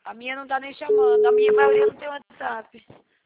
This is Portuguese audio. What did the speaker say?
A minha não tá nem chamando. A minha maioria não tem WhatsApp.